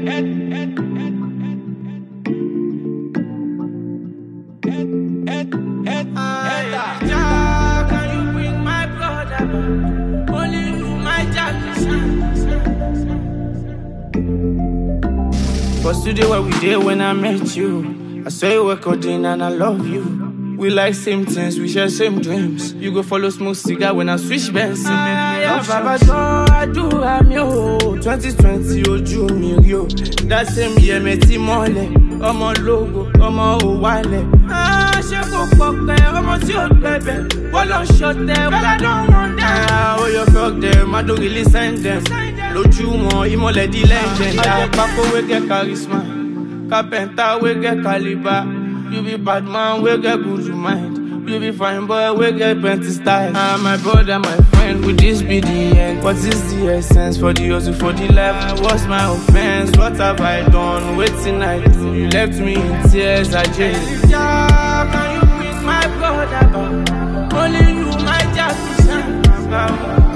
First today what we did when I met you, I saw you were coding and I love you. We like same things, we share same dreams. You go follow smoke cigar when I switch Benz. Baba I do am yo. 2020 ojú mi rí o. That same year me ti mọ́lẹ̀. Ọmọ logo, ọmọ òwálẹ̀. Ṣé kò pọ̀pẹ́, ọmọ tí ó gbẹ̀bẹ̀. Wọ́n lọ ṣọ̀tẹ̀, well I don't want that. Oh you fuck them, I don't really send them. Lójú wọn, ìmọ̀lẹ̀ di legend. Àjẹpákó wey get charisma. Carpenter wey get caliber. You be bad man, we get good to mind. You be fine boy, we get plenty style. My brother, my friend, with this be the end. What is the essence for the hustle, for the life? What's my offense? What have I done? Waiting I do. You left me in tears, I just. Can you bring my brother back? Only you, my just shine. Can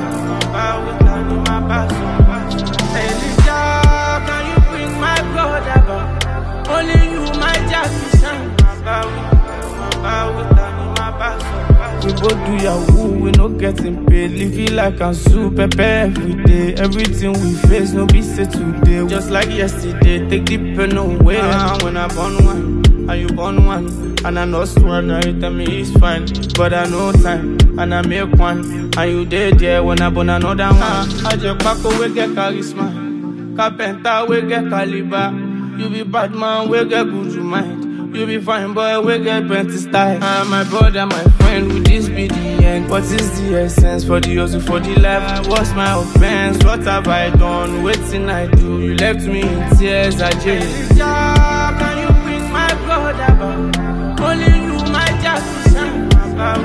you bring my brother back? Only you, my just shine. We both do yahoo, we no getting paid. Live it like I'm super every day. Everything we face, no be say today. Just like yesterday, take the pen away. When I born one, and you born one, and I know one, now you tell me it's fine. But I know time, and I make one, and you dead there when I born another one. I just pack away, get charisma. Carpenter, we get caliber. You be bad man, we get good to mind. You be fine boy, we get plenty style. My brother, my friend, with this be the end. What is the essence for the hustle, for the life? What's my offense? What have I done? Waiting I do. You left me in tears, I just. Can you bring my brother back? Only you, my just shine. Can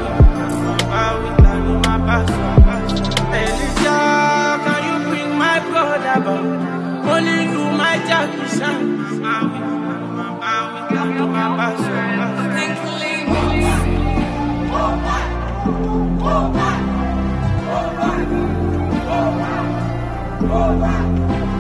you bring my brother back? Only you, my just shine. Over.